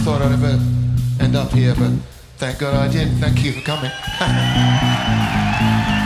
thought I'd ever end up here, but thank God I didn't. Thank you for coming.